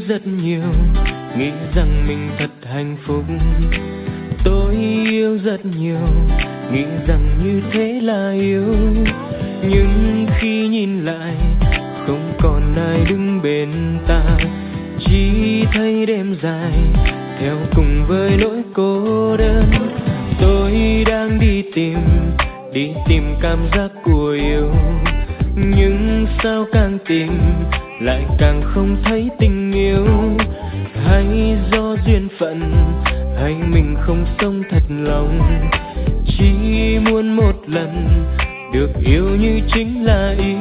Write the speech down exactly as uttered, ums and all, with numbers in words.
rất nhiều, nghĩ rằng mình thật hạnh phúc. Tôi yêu rất nhiều, nghĩ rằng như thế là yêu. Nhưng khi nhìn lại, không còn ai đứng bên ta, chỉ thấy đêm dài theo cùng với nỗi cô đơn. Tôi đang đi tìm, đi tìm cảm giác của yêu, nhưng sao càng tìm lại càng không thấy tình yêu. Hay do duyên phận, hay mình không sống thật lòng, chỉ muốn một lần được yêu như chính là yêu.